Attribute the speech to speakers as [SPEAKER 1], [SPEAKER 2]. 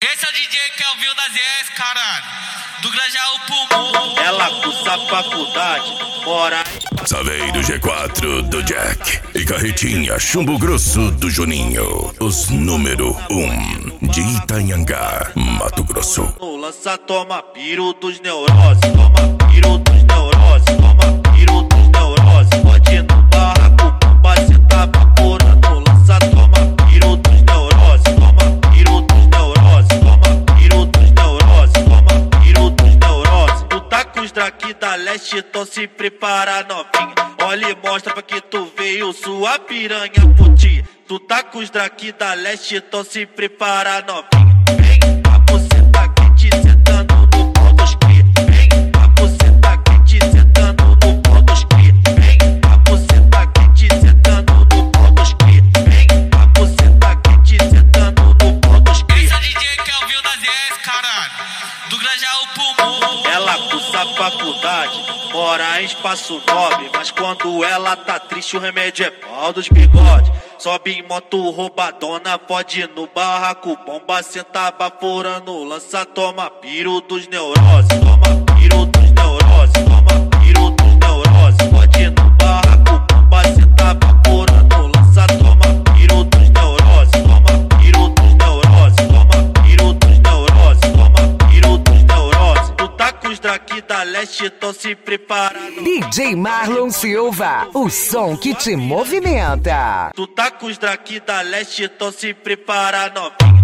[SPEAKER 1] Esse é o DJ que é o Vil das ES, caralho. Do Grajaú Pulmão.
[SPEAKER 2] Ela cursa faculdade, mora.
[SPEAKER 3] Saveiro G4 do Jack e Carretinha Chumbo Grosso do Juninho. Os número 1 de Itanhangá, Mato Grosso.
[SPEAKER 2] No lança toma piro dos neuroses, toma piro dos neuroses, toma piro dos neuroses. Pode ir no barraco, bomba, cê tá vaporando. No lança toma piro dos neuroses, toma piro dos neuroses, toma piro dos neuroses, toma piro dos neuroses. Tu tá com os draki da leste, então se prepara novinha. Olha e mostra pra que tu veio sua piranha putinha. Tu tá com os draki da leste, então se prepara novinha. Vem, a buceta quente sentando no pau dos cria. Vem, a buceta quente sentando no pau dos cria. Vem, a buceta quente sentando no pau dos cria. Vem, a buceta quente sentando no pau dos cria.
[SPEAKER 1] Esse é o DJ que é o Vil das ES, caralho. Do Grajaú Pulmão.
[SPEAKER 2] Ela cursa faculdade, mora em espaço nobre, mas quando ela tá triste o remédio é pau dos bigode. Sobe em moto roubadona, pode ir no barraco, bomba, cê tá baforando. Lança, toma piro dos neuroses, toma piro dos neuroses, toma piro dos neuroses. Pode ir no barraco, bomba, cê tá baforando. Lança, toma piro dos neuroses, toma piro dos neuroses, toma piro dos neuroses, toma piro dos neuroses. Tu tá com os draki da leste, então se prepara.
[SPEAKER 4] DJ Marlon Silva, o som que te movimenta.
[SPEAKER 2] Tu tá com os draki da leste, então se prepara novinha.